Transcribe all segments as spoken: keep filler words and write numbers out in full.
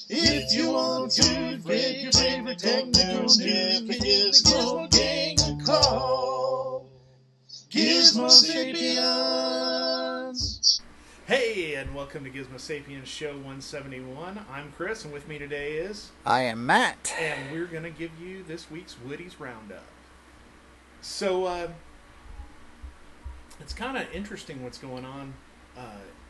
If you want to get your favorite technical news, give the Gizmo Gang a call. Gizmo Sapiens. Hey, and welcome to Gizmo Sapiens Show one seventy-one. I'm Chris, and with me today is... I am Matt. And we're going to give you this week's Woody's Roundup. So, uh, it's kind of interesting what's going on uh,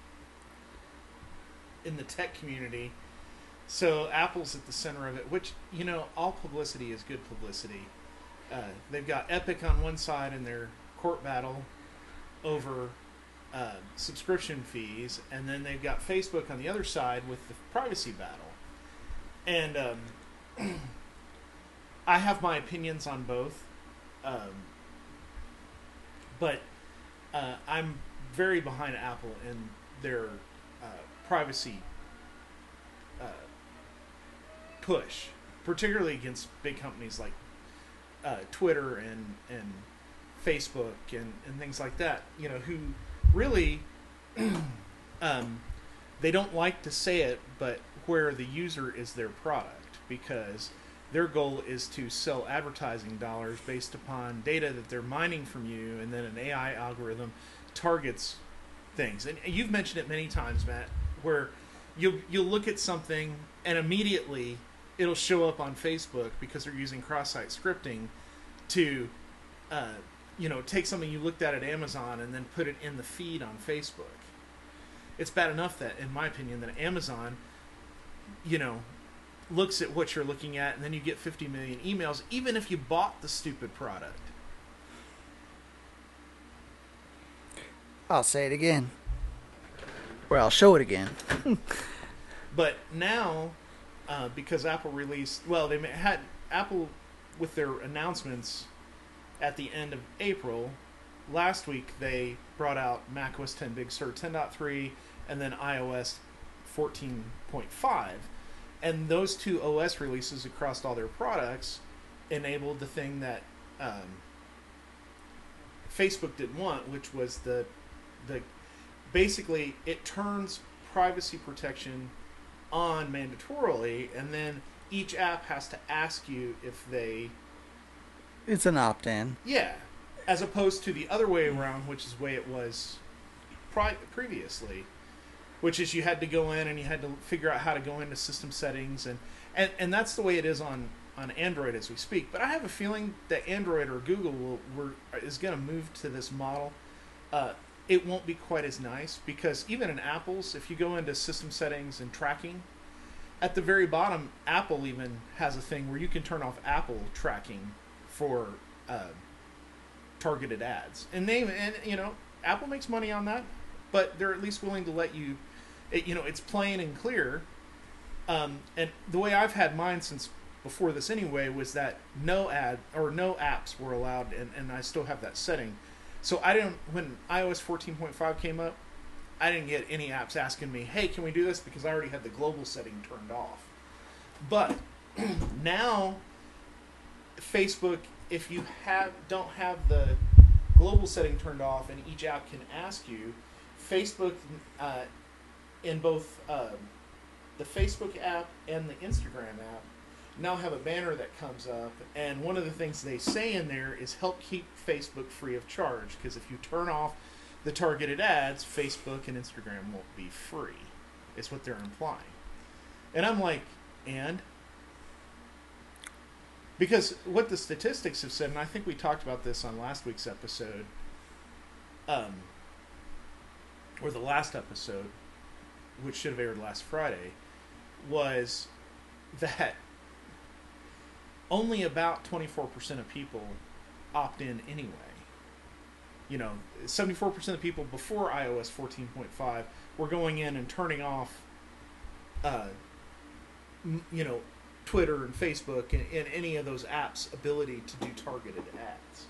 in the tech community. So, Apple's at the center of it, which, you know, all publicity is good publicity. Uh, they've got Epic on one side in their court battle over uh, subscription fees, and then they've got Facebook on the other side with the privacy battle. And um, I have my opinions on both, um, but uh, I'm very behind Apple in their uh, privacy uh, push, particularly against big companies like uh, Twitter and and Facebook and, and things like that, you know, who really um, they don't like to say it, but where the user is their product, because their goal is to sell advertising dollars based upon data that they're mining from you, and then an A I algorithm targets things. And you've mentioned it many times, Matt, where you'll, you'll look at something and immediately it'll show up on Facebook because they're using cross-site scripting to uh, you know, take something you looked at at Amazon and then put it in the feed on Facebook. It's bad enough that, in my opinion, that Amazon, you know, looks at what you're looking at, and then you get fifty million emails, even if you bought the stupid product. I'll say it again. Or I'll show it again. But now, uh, because Apple released, well, they had Apple with their announcements at the end of April. Last week they brought out macOS ten Big Sur ten point three and then iOS fourteen point five. And those two O S releases across all their products enabled the thing that um, Facebook didn't want, which was the the basically it turns privacy protection on mandatorily, and then each app has to ask you if they... It's an opt-in. Yeah, as opposed to the other way around, which is the way it was pri- previously, which is you had to go in and you had to figure out how to go into system settings, and, and, and that's the way it is on, on Android as we speak. But I have a feeling that Android or Google will, will, is going to move to this model. Uh, it won't be quite as nice, because even in Apple's, if you go into system settings and tracking, at the very bottom, Apple even has a thing where you can turn off Apple tracking for uh, targeted ads, and they and you know Apple makes money on that, but they're at least willing to let you, it, you know, it's plain and clear. Um, and the way I've had mine since before this anyway was that no ad or no apps were allowed, and, and I still have that setting. So I didn't, when iOS fourteen point five came up, I didn't get any apps asking me, hey, can we do this, because I already had the global setting turned off. But now Facebook, if you have don't have the global setting turned off and each app can ask you, Facebook uh, in both uh, the Facebook app and the Instagram app now have a banner that comes up, and one of the things they say in there is help keep Facebook free of charge, because if you turn off the targeted ads, Facebook and Instagram won't be free. It's what they're implying. And I'm like, and? Because what the statistics have said, and I think we talked about this on last week's episode, um, or the last episode, which should have aired last Friday, was that only about twenty-four percent of people opt in anyway. You know, seventy-four percent of people before iOS fourteen point five were going in and turning off, uh, you know, Twitter and Facebook and, and any of those apps' ability to do targeted ads.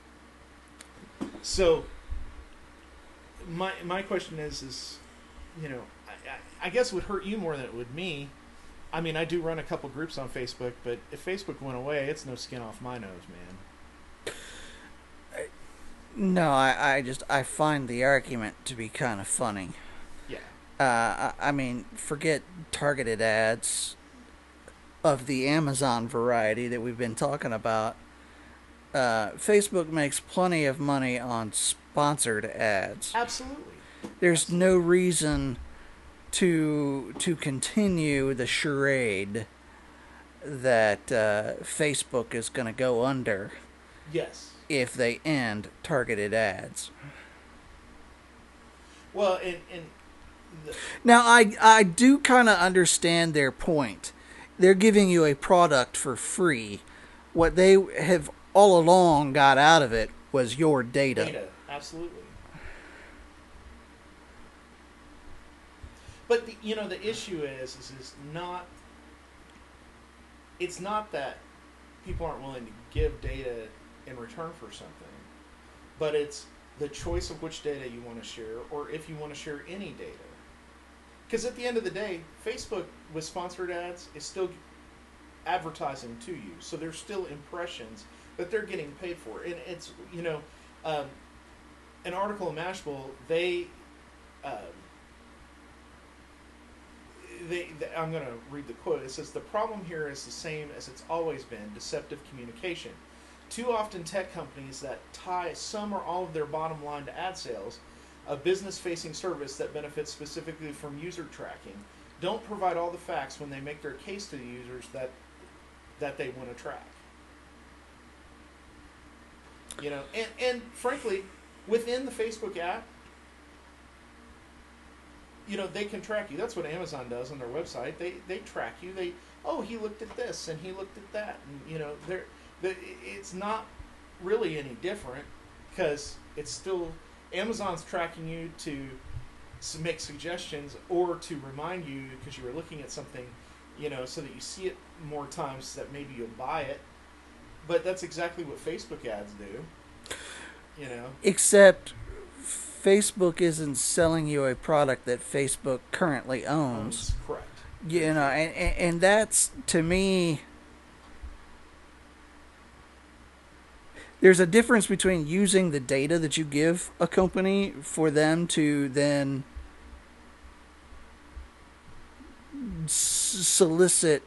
So, my my question is, is you know, I, I, I guess it would hurt you more than it would me. I mean, I do run a couple groups on Facebook, but if Facebook went away, it's no skin off my nose, man. No, I, I just, I find the argument to be kind of funny. Yeah. Uh, I, I mean, forget targeted ads. of the Amazon variety that we've been talking about, uh, Facebook makes plenty of money on sponsored ads. Absolutely. There's Absolutely. no reason to to continue the charade that uh, Facebook is going to go under Yes. if they end targeted ads. Well, and, and the, Now, I I do kind of understand their point. They're giving you a product for free. What they have all along got out of it was your data. data, absolutely. But the, you know, the issue is, is, is not. It's not that people aren't willing to give data in return for something, but it's the choice of which data you want to share, or if you want to share any data. Because at the end of the day, Facebook with sponsored ads is still advertising to you, so there's still impressions that they're getting paid for. And it's, you know, um, an article in Mashable, they, um, they, they, I'm going to read the quote. It says, "The problem here is the same as it's always been, deceptive communication. Too often tech companies that tie some or all of their bottom line to ad sales, a business-facing service that benefits specifically from user tracking, don't provide all the facts when they make their case to the users that that they want to track." You know, and, and frankly, within the Facebook app, you know, they can track you. That's what Amazon does on their website. They they track you. They, oh, he looked at this and he looked at that, and you know, they're, they it's not really any different because it's still Amazon's tracking you to make suggestions or to remind you because you were looking at something, you know, so that you see it more times that maybe you'll buy it. But that's exactly what Facebook ads do, you know. Except Facebook isn't selling you a product that Facebook currently owns. Owns, correct. You know, and, and, and that's, to me, there's a difference between using the data that you give a company for them to then s- solicit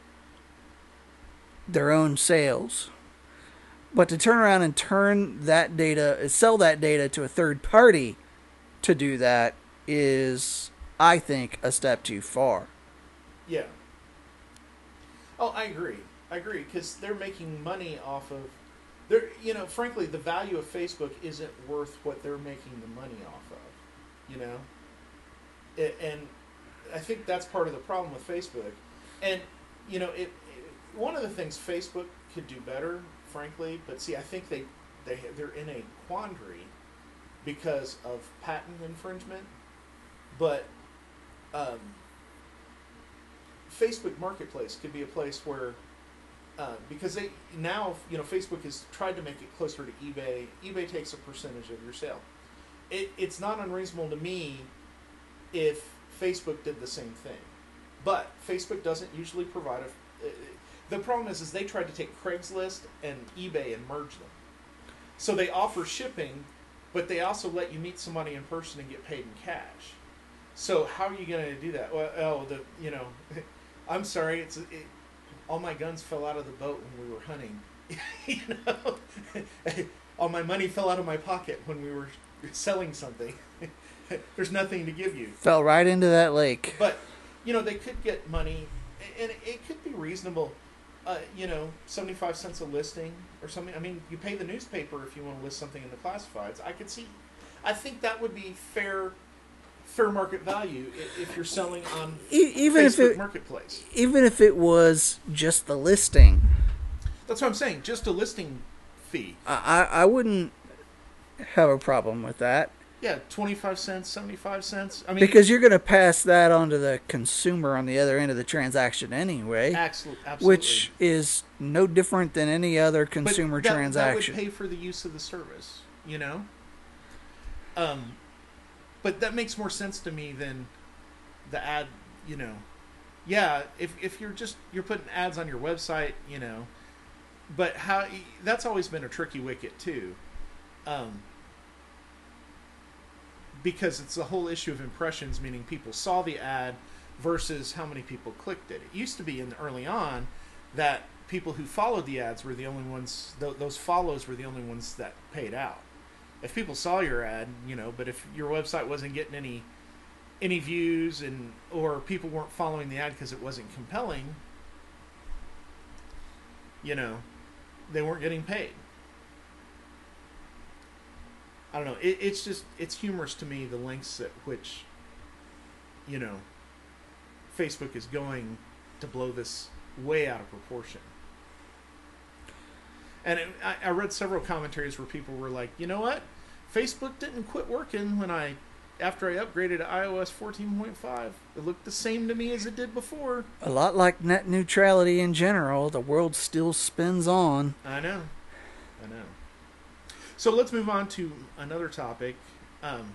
their own sales. But to turn around and turn that data, sell that data to a third party to do that is, I think, a step too far. Yeah. Oh, I agree. I agree because they're making money off of. They're, you know, frankly, the value of Facebook isn't worth what they're making the money off of. You know, it, and I think that's part of the problem with Facebook. And you know, it, it one of the things Facebook could do better, frankly, but see, I think they they they're in a quandary because of patent infringement. But um, Facebook Marketplace could be a place where. Uh, because they now, you know, Facebook has tried to make it closer to eBay. eBay takes a percentage of your sale. It, it's not unreasonable to me if Facebook did the same thing, but Facebook doesn't usually provide a. Uh, the problem is, is they tried to take Craigslist and eBay and merge them. So they offer shipping, but they also let you meet somebody in person and get paid in cash. So how are you going to do that? Well, oh, the you know, I'm sorry, it's. It, all my guns fell out of the boat when we were hunting. You know, all my money fell out of my pocket when we were selling something. There's nothing to give you. Fell right into that lake. But you know, they could get money, and it could be reasonable. Uh, you know, seventy-five cents a listing or something. I mean, you pay the newspaper if you want to list something in the classifieds. I could see. I think that would be fair. Fair market value if you're selling on e- even Facebook if it, Marketplace. Even if it was just the listing. That's what I'm saying. Just a listing fee. I, I wouldn't have a problem with that. Yeah, twenty-five cents, seventy-five cents. I mean, because you're going to pass that on to the consumer on the other end of the transaction anyway. Absolutely. Which is no different than any other consumer but that, transaction. That would pay for the use of the service, you know? Um... But that makes more sense to me than the ad, you know. Yeah, if if you're just you're putting ads on your website, you know. But how that's always been a tricky wicket too. Um, because it's the whole issue of impressions, meaning people saw the ad versus how many people clicked it. It used to be in the early on that people who followed the ads were the only ones, th- those follows were the only ones that paid out. If people saw your ad, you know, but if your website wasn't getting any any views and or people weren't following the ad because it wasn't compelling, you know, they weren't getting paid. I don't know. It, it's just, it's humorous to me, the lengths at which, you know, Facebook is going to blow this way out of proportion. And it, I, I read several commentaries where people were like, you know what? Facebook didn't quit working when I, after I upgraded to i O S fourteen point five. It looked the same to me as it did before. A lot like net neutrality in general, the world still spins on. I know. I know. So let's move on to another topic. Um,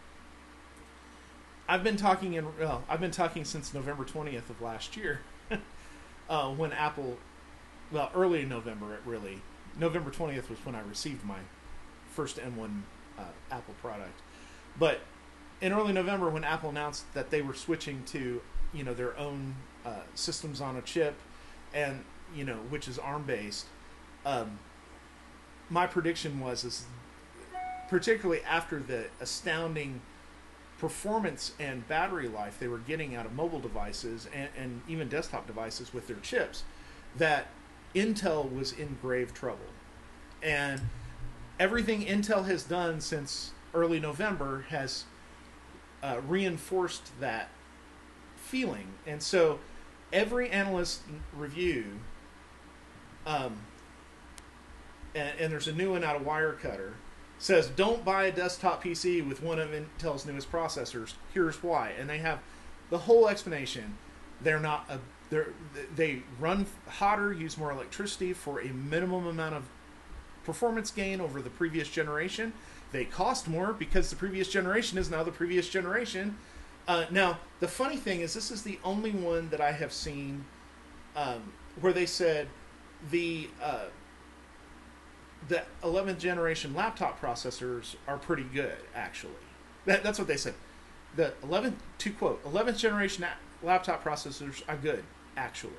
I've been talking in well, I've been talking since November twentieth of last year, uh, when Apple, well, early in November, it really, November twentieth was when I received my first M one uh, Apple product. But in early November, when Apple announced that they were switching to, you know, their own uh, systems on a chip, and you know, which is ARM based. Um, my prediction was, is particularly after the astounding performance and battery life they were getting out of mobile devices and, and even desktop devices with their chips, that Intel was in grave trouble. And everything Intel has done since early November has uh, reinforced that feeling. And so every analyst review, um, and, and there's a new one out of Wirecutter, says don't buy a desktop P C with one of Intel's newest processors. Here's why, and they have the whole explanation. They're not a they're they run hotter, use more electricity for a minimum amount of performance gain over the previous generation. They cost more because the previous generation is now the previous generation. Uh, now the funny thing is, this is the only one that I have seen um, where they said the uh, the eleventh generation laptop processors are pretty good, actually. That, that's what they said. The eleventh, to quote, eleventh generation laptop processors are good, actually.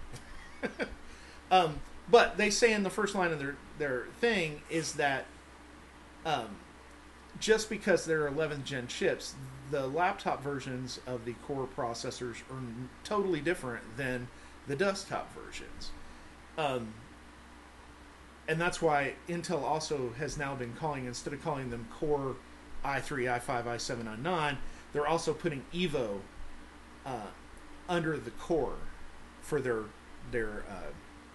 um, but they say in the first line of their, their thing is that um, just because they're eleventh gen chips, the laptop versions of the core processors are totally different than the desktop versions. Um, And that's why Intel also has now been calling, instead of calling them Core i three, i five, i seven, i nine, they're also putting Evo uh, under the Core for their their uh,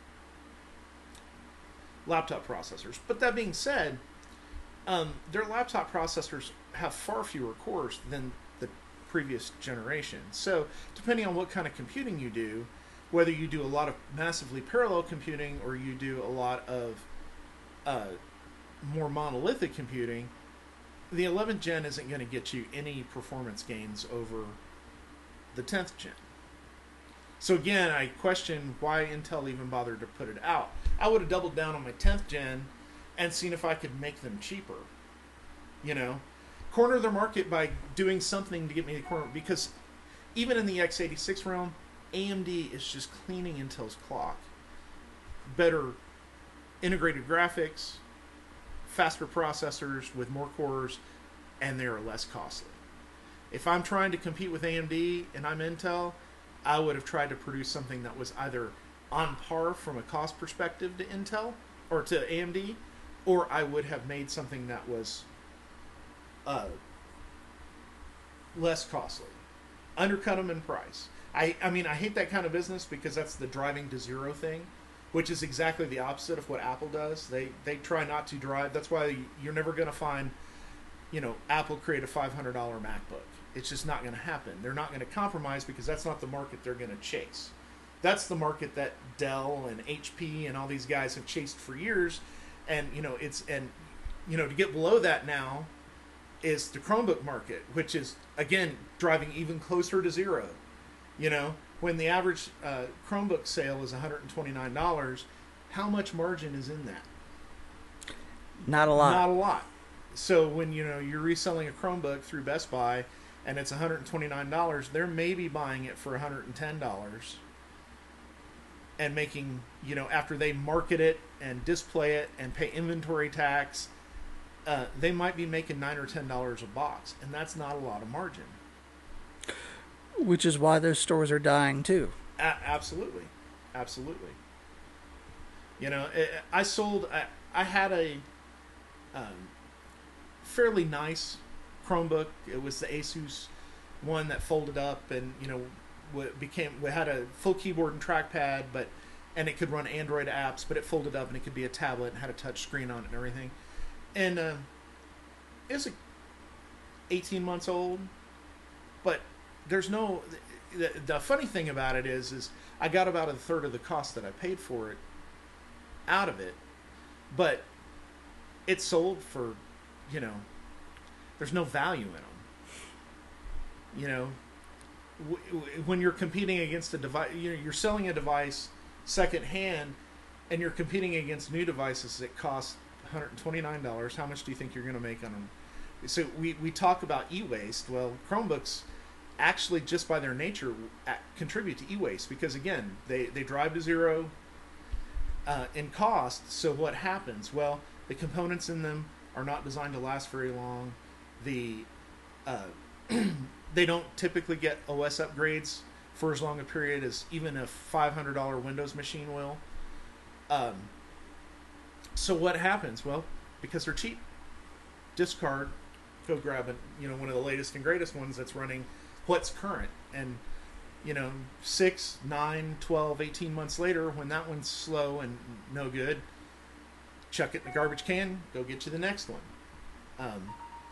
laptop processors. But that being said, um, their laptop processors have far fewer cores than the previous generation. So depending on what kind of computing you do, whether you do a lot of massively parallel computing or you do a lot of uh, more monolithic computing, the eleventh gen isn't going to get you any performance gains over the tenth gen. So again, I question why Intel even bothered to put it out. I would have doubled down on my tenth gen and seen if I could make them cheaper. You know, corner the market by doing something to get me the corner, because even in the x eighty-six realm, A M D is just cleaning Intel's clock. Better integrated graphics, faster processors with more cores, and they are less costly. If I'm trying to compete with A M D and I'm Intel, I would have tried to produce something that was either on par from a cost perspective to Intel or to A M D, or I would have made something that was uh, less costly. Undercut them in price. I, I mean, I hate that kind of business because that's the driving to zero thing, which is exactly the opposite of what Apple does. They they try not to drive. That's why you're never going to find, you know, Apple create a five hundred dollars MacBook. It's just not going to happen. They're not going to compromise because that's not the market they're going to chase. That's the market that Dell and H P and all these guys have chased for years. And, you know, it's, and, you know, to get below that now is the Chromebook market, which is, again, driving even closer to zero. You know, when the average uh, Chromebook sale is one hundred twenty-nine dollars, how much margin is in that? Not a lot. Not a lot. So when, you know, you're reselling a Chromebook through Best Buy and it's one hundred twenty-nine dollars, they're maybe buying it for one hundred ten dollars. one hundred twenty-nine dollars, they're maybe buying it for one hundred ten dollars. They're maybe buying it for one hundred ten dollars. They're maybe buying it for one hundred ten dollars. They're maybe buying it for one hundred ten dollars. They're maybe buying it for one hundred ten dollars. and making, you know, after they market it and display it and pay inventory tax, uh, they might be making nine or ten dollars a box, and that's not a lot of margin. Which is why those stores are dying too. A- absolutely, absolutely. You know, I sold. I, I had a um, fairly nice Chromebook. It was the Asus one that folded up, and you know, became we had a full keyboard and trackpad, but and it could run Android apps, but it folded up and it could be a tablet and had a touch screen on it and everything. And uh, it was like eighteen months old, but there's no. The, the funny thing about it is, is I got about a third of the cost that I paid for it out of it, but it sold for, you know, there's no value in them. You know, w- w- when you're competing against a device, you know, you're selling a device secondhand, and you're competing against new devices that cost one hundred twenty-nine dollars. How much do you think you're going to make on them? So we, we talk about e-waste. Well, Chromebooks actually, just by their nature, contribute to e-waste because, again, they, they drive to zero uh, in cost. So what happens? Well, the components in them are not designed to last very long. The uh, they don't typically get O S upgrades for as long a period as even a five hundred dollars Windows machine will. Um, so what happens? Well, because they're cheap, discard, go grab it, you know, one of the latest and greatest ones that's running what's current. And, you know, six, nine, twelve, eighteen months later, when that one's slow and no good, chuck it in the garbage can, go get you the next one. Um,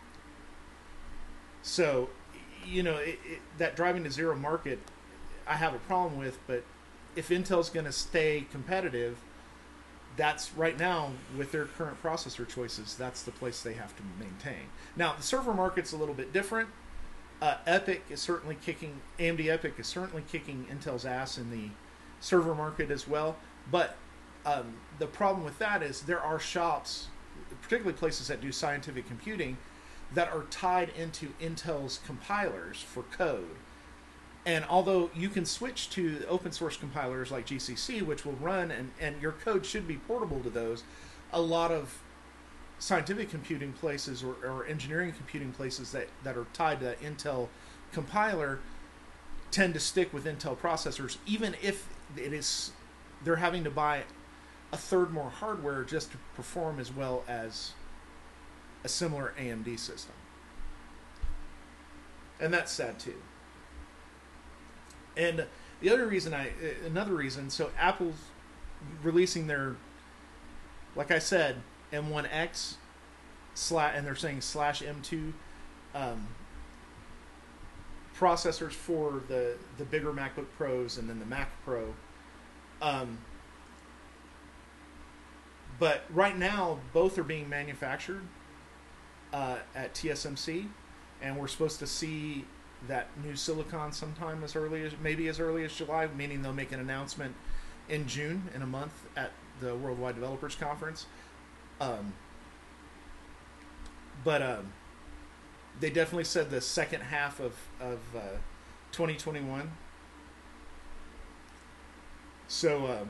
so, you know, it, it, that driving to zero market, I have a problem with, but if Intel's going to stay competitive, that's right now, with their current processor choices, that's the place they have to maintain. Now, the server market's a little bit different. Uh, Epic is certainly kicking, A M D Epic is certainly kicking Intel's ass in the server market as well. But um, the problem with that is there are shops, particularly places that do scientific computing, that are tied into Intel's compilers for code. And although you can switch to open source compilers like G C C, which will run, and, and your code should be portable to those, a lot of scientific computing places or, or engineering computing places that, that are tied to that Intel compiler tend to stick with Intel processors, even if it is they're having to buy a third more hardware just to perform as well as a similar A M D system. And that's sad too. And the other reason I, another reason, so Apple's releasing their, like I said, M one X slash, and they're saying slash M two um, processors for the the bigger MacBook Pros and then the Mac Pro. Um, but right now, both are being manufactured uh, at T S M C, and we're supposed to see that new silicon sometime as early as maybe as early as July, meaning they'll make an announcement in June, in a month, at the Worldwide Developers Conference. Um, but um, they definitely said the second half of of uh, twenty twenty-one. So um,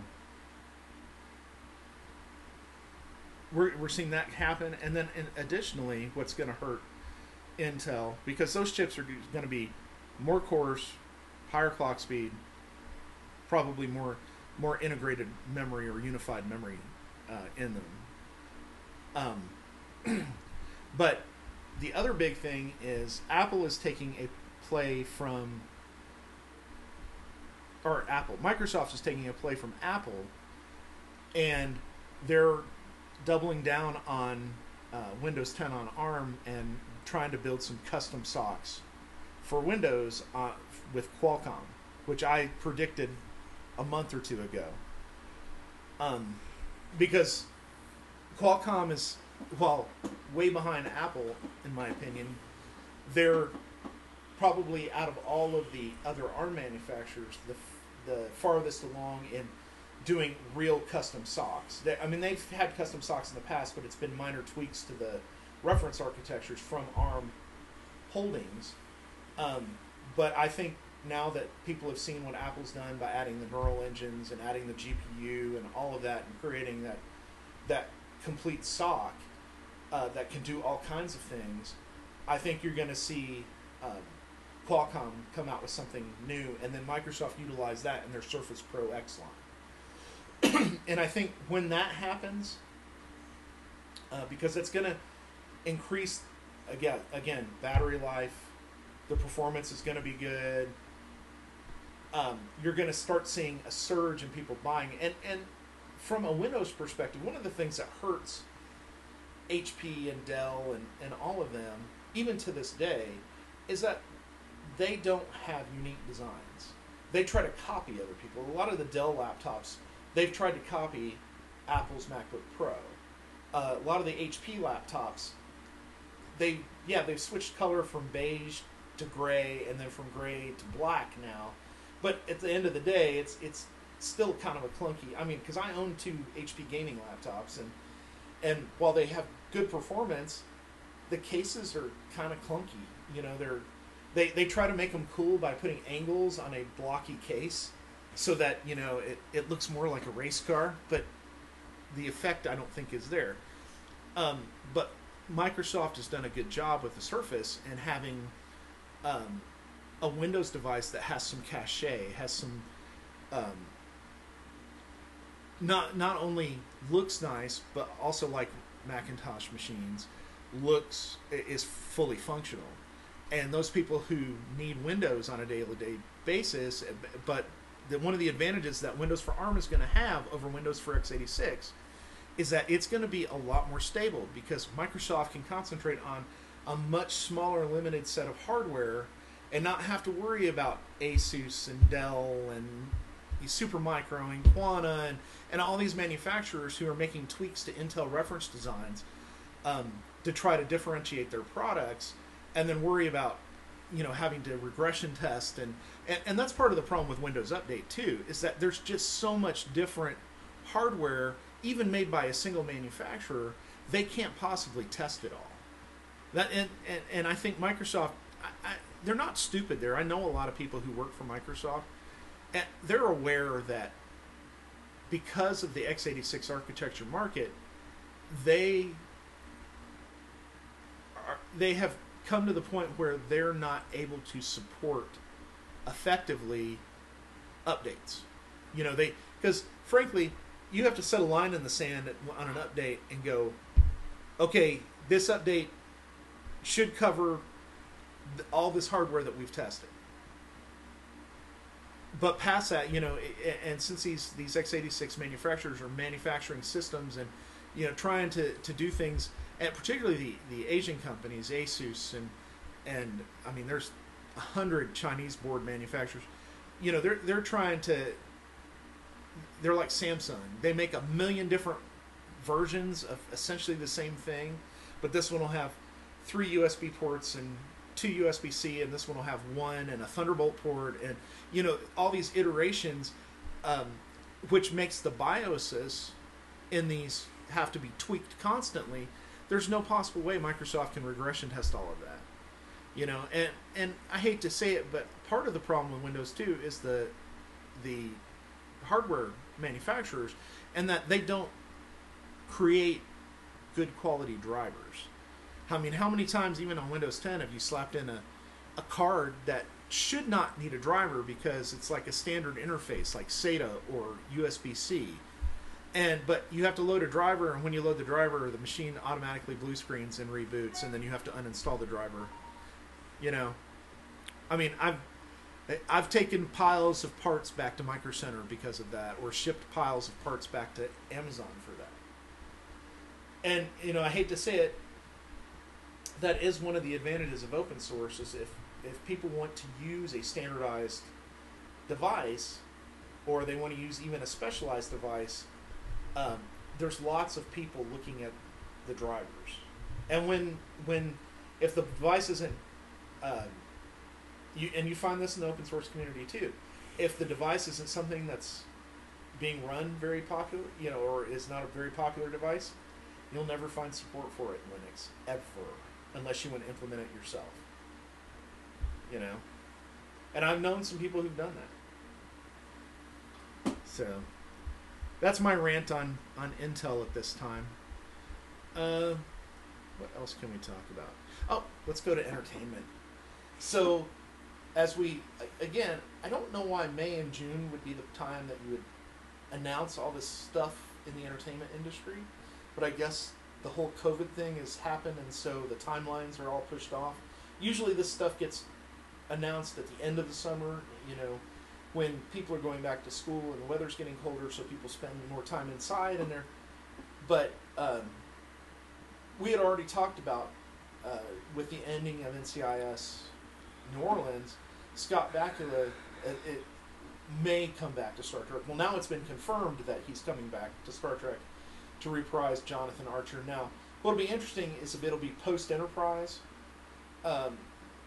we're we're seeing that happen, and then in additionally, what's going to hurt Intel, because those chips are going to be more cores, higher clock speed, probably more more integrated memory or unified memory uh, in them. Um, but the other big thing is Apple is taking a play from, or Apple, Microsoft is taking a play from Apple, and they're doubling down on uh, Windows ten on ARM and trying to build some custom socks for Windows uh, with Qualcomm, which I predicted a month or two ago. Um, because Qualcomm is, well, way behind Apple, in my opinion. They're probably, out of all of the other ARM manufacturers, the the farthest along in doing real custom socks. They, I mean, they've had custom socks in the past, but it's been minor tweaks to the reference architectures from ARM holdings. Um, but I think now that people have seen what Apple's done by adding the neural engines and adding the G P U and all of that and creating that that complete S O C uh, that can do all kinds of things, I think you're going to see um, Qualcomm come out with something new, and then Microsoft utilize that in their Surface Pro X line. And I think when that happens, uh, because it's going to increase, again, again, battery life, the performance is going to be good. Um, you're going to start seeing a surge in people buying. And, and from a Windows perspective, one of the things that hurts H P and Dell and, and all of them, even to this day, is that they don't have unique designs. They try to copy other people. A lot of the Dell laptops, they've tried to copy Apple's MacBook Pro. Uh, a lot of the H P laptops, they yeah they've switched color from beige to gray, and then from gray to black now. But at the end of the day, it's it's still kind of a clunky. I mean, because I own two H P gaming laptops, and and while they have good performance, the cases are kind of clunky. You know, they're they they try to make them cool by putting angles on a blocky case, so that you know it it looks more like a race car, but the effect I don't think is there. Um, but Microsoft has done a good job with the Surface and having um, a Windows device that has some cachet, has some um, not not only looks nice, but also like Macintosh machines, looks is fully functional. And those people who need Windows on a day-to-day basis, but the, one of the advantages that Windows for ARM is going to have over Windows for x eighty-six is that it's going to be a lot more stable, because Microsoft can concentrate on a much smaller, limited set of hardware and not have to worry about Asus and Dell and Supermicro and Quanta and, and all these manufacturers who are making tweaks to Intel reference designs um, to try to differentiate their products, and then worry about, you know, having to regression test. And, and, and that's part of the problem with Windows Update, too, is that there's just so much different hardware, even made by a single manufacturer, they can't possibly test it all. That and, and, and I think Microsoft, I, I, they're not stupid there. I know a lot of people who work for Microsoft, and they're aware that because of the x eighty-six architecture market, they are, they have come to the point where they're not able to support effectively updates. You know, they because frankly, you have to set a line in the sand on an update and go, okay, this update should cover all this hardware that we've tested. But past that, you know, and since these these x eighty-six manufacturers are manufacturing systems and, you know, trying to, to do things, and particularly the, the Asian companies, Asus and and I mean, there's a hundred Chinese board manufacturers. You know, they're they're trying to. They're like Samsung. They make a million different versions of essentially the same thing, but this one will have three U S B ports and two U S B C, and this one will have one and a Thunderbolt port, and you know, all these iterations, um, which makes the BIOSes in these have to be tweaked constantly. There's no possible way Microsoft can regression test all of that, you know. And and I hate to say it, but part of the problem with Windows two is the the hardware manufacturers, and that they don't create good quality drivers. I mean, how many times, even on Windows ten, have you slapped in a, a card that should not need a driver because it's like a standard interface, like SATA or U S B C, and but you have to load a driver, and when you load the driver, the machine automatically blue screens and reboots, and then you have to uninstall the driver. You know, I mean, I've I've taken piles of parts back to Micro Center because of that, or shipped piles of parts back to Amazon for that. And, you know, I hate to say it, that is one of the advantages of open source, is if, if people want to use a standardized device, or they want to use even a specialized device, um, there's lots of people looking at the drivers. And when, when if the device isn't... Uh, You, and you find this in the open source community too. If the device isn't something that's being run very popular, you know, or is not a very popular device, you'll never find support for it in Linux ever, unless you want to implement it yourself. You know, And I've known some people who've done that. So that's my rant on, on Intel at this time. Uh, what else can we talk about? Oh, let's go to entertainment. So, as we, again, I don't know why May and June would be the time that you would announce all this stuff in the entertainment industry, but I guess the whole COVID thing has happened, and so the timelines are all pushed off. Usually this stuff gets announced at the end of the summer, you know, when people are going back to school and the weather's getting colder, so people spend more time inside, and they're, but um, we had already talked about, uh, with the ending of N C I S New Orleans, Scott Bakula, it, it may come back to Star Trek. Well, now it's been confirmed that he's coming back to Star Trek to reprise Jonathan Archer. Now, what'll be interesting is if it'll be post-Enterprise, um,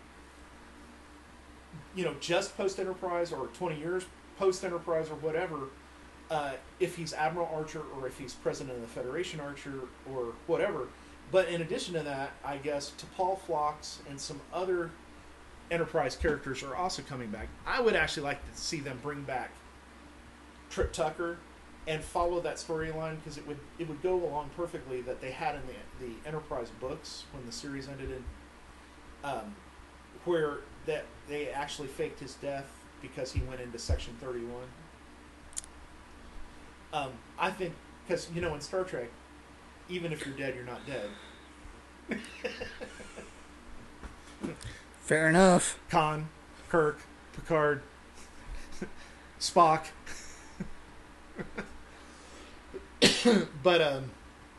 you know, just post-Enterprise or twenty years post-Enterprise or whatever, uh, if he's Admiral Archer or if he's President of the Federation Archer or whatever. But in addition to that, I guess T'Pol Phlox and some other Enterprise characters are also coming back. I would actually like to see them bring back Trip Tucker and follow that storyline, because it would it would go along perfectly that they had in the the Enterprise books when the series ended in, um, where that they actually faked his death because he went into Section thirty-one. Um, I think because you know in Star Trek, even if you're dead, you're not dead. Fair enough. Khan, Kirk, Picard, Spock. but um,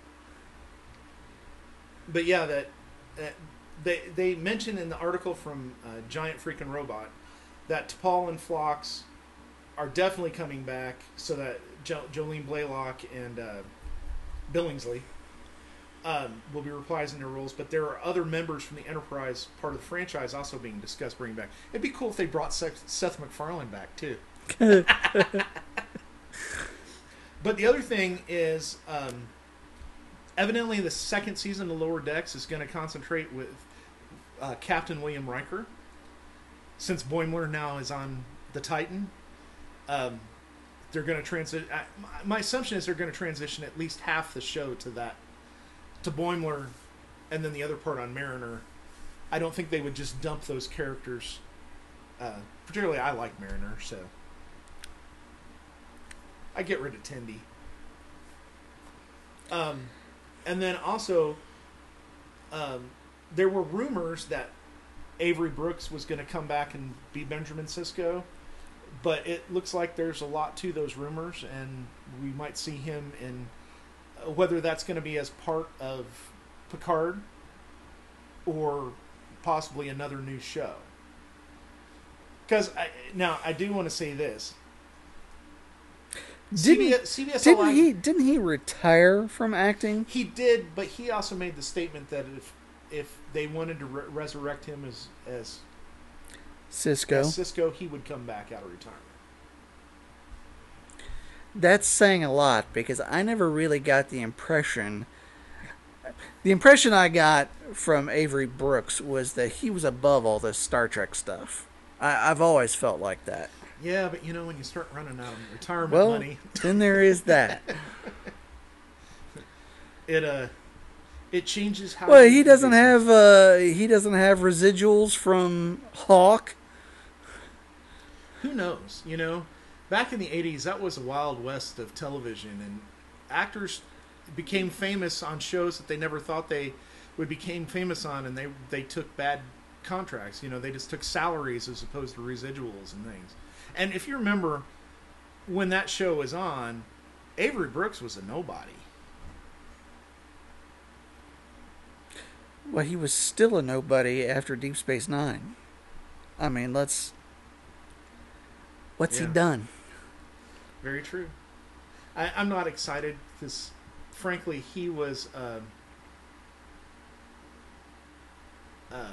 but yeah, that, that they they mentioned in the article from uh, Giant Freaking Robot that T'Pol and Phlox are definitely coming back, so that jo- Jolene Blaylock and uh, Billingsley um, will be reprising their roles. But there are other members from the Enterprise part of the franchise also being discussed bringing back. It'd be cool if they brought Seth, Seth MacFarlane back too. But the other thing is, um, evidently the second season of Lower Decks is going to concentrate with uh, Captain William Riker. Since Boimler now is on the Titan, um, they're going to transition. My assumption is they're going to transition at least half the show to that, to Boimler, and then the other part on Mariner. I don't think they would just dump those characters. Uh, particularly, I like Mariner, so I get rid of Tendi. Um, and then also, um, there were rumors that Avery Brooks was going to come back and be Benjamin Sisko, but it looks like there's a lot to those rumors, and we might see him in, uh, whether that's going to be as part of Picard or possibly another new show. Because now I do want to say this. Didn't, C B S, didn't he didn't he retire from acting? He did, but he also made the statement that if if they wanted to re- resurrect him as as Sisko, as Sisko, he would come back out of retirement. That's saying a lot, because I never really got the impression. The impression I got from Avery Brooks was that he was above all this Star Trek stuff. I, I've always felt like that. Yeah, but you know, when you start running out of retirement well, money, then there is that. it uh, it changes how. Well, he doesn't have uh, he doesn't have residuals from Hawk. Who knows? You know, back in the eighties, that was a wild west of television, and actors became famous on shows that they never thought they would become famous on, and they they took bad contracts. You know, they just took salaries as opposed to residuals and things. And if you remember, when that show was on, Avery Brooks was a nobody. Well, he was still a nobody after Deep Space Nine. I mean, let's... What's Yeah. he done? Very true. I, I'm not excited because, frankly, he was... Um, um,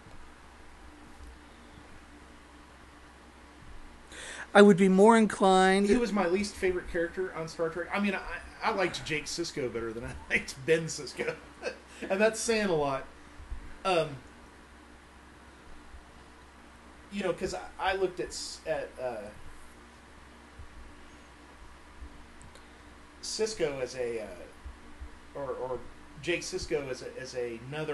I would be more inclined... he was my least favorite character on Star Trek. I mean, I, I liked Jake Sisko better than I liked Ben Sisko. And that's saying a lot. Um, you know, because I, I looked at s- at uh, Sisko as a, uh, or or Jake Sisko as a, as a, another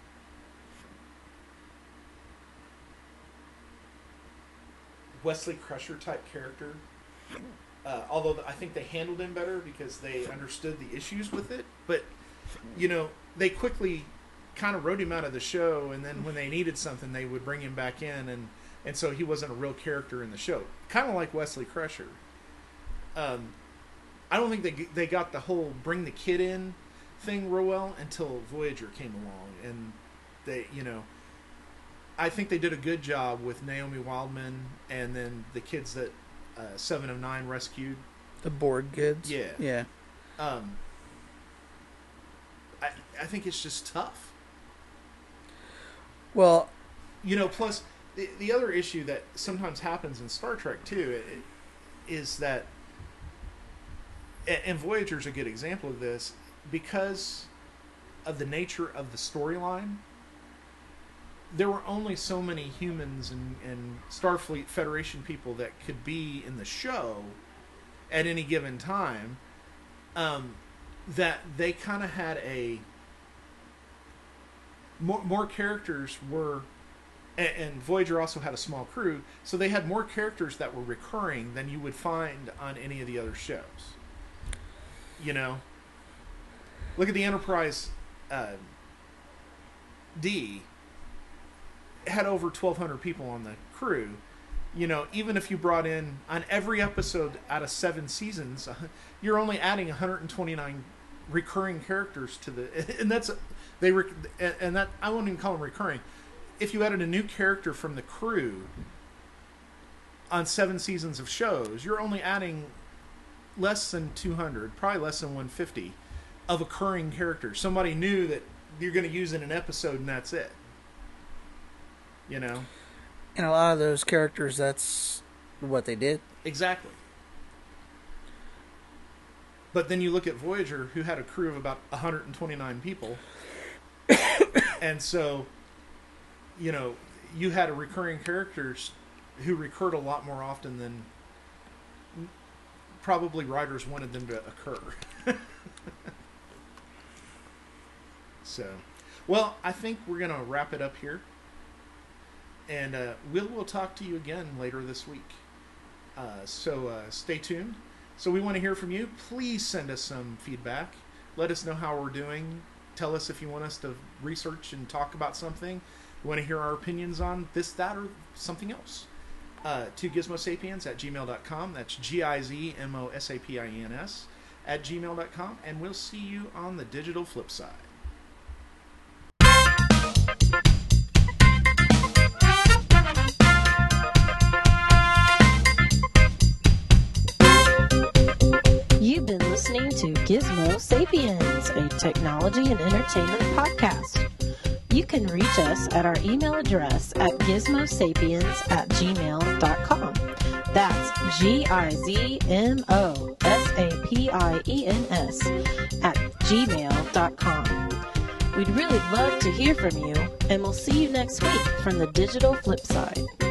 Wesley Crusher type character. Uh, although I think they handled him better because they understood the issues with it. But, you know, they quickly kind of wrote him out of the show, and then when they needed something, they would bring him back in, and, and so he wasn't a real character in the show. Kind of like Wesley Crusher. Um, I don't think they they got the whole bring the kid in thing real well until Voyager came along, and they, you know, I think they did a good job with Naomi Wildman and then the kids that uh, Seven of Nine rescued. The board kids. Yeah. Yeah. Um, I I think it's just tough. Well, you know, plus the the other issue that sometimes happens in Star Trek too it, is that, and Voyager's a good example of this, because of the nature of the storyline. There were only so many humans and, and Starfleet Federation people that could be in the show at any given time, um, that they kind of had a... More, more characters were... And, and Voyager also had a small crew, so they had more characters that were recurring than you would find on any of the other shows. You know? Look at the Enterprise uh, D... had over twelve hundred people on the crew. You know, even if you brought in on every episode out of seven seasons, you're only adding one hundred twenty-nine recurring characters to the, and that's they and that I won't even call them recurring. If you added a new character from the crew on seven seasons of shows, you're only adding less than two hundred, probably less than one hundred fifty of occurring characters. Somebody new that you're going to use in an episode, and that's it. You know? And a lot of those characters, that's what they did. Exactly. But then you look at Voyager, who had a crew of about one hundred twenty-nine people. And so, you know, you had a recurring characters who recurred a lot more often than probably writers wanted them to occur. So, well, I think we're going to wrap it up here. And uh, we'll, we'll talk to you again later this week. Uh, so uh, stay tuned. So we want to hear from you. Please send us some feedback. Let us know how we're doing. Tell us if you want us to research and talk about something. You want to hear our opinions on this, that, or something else. Uh, to gizmosapiens at gmail dot com. That's G I Z M O S A P I E N S at gmail dot com. And we'll see you on the digital flip side. You've been listening to Gizmo Sapiens, a technology and entertainment podcast. You can reach us at our email address at gizmosapiens at gmail dot com. That's G I Z M O S A P I E N S at gmail dot com. We'd really love to hear from you, and we'll see you next week from the digital flip side.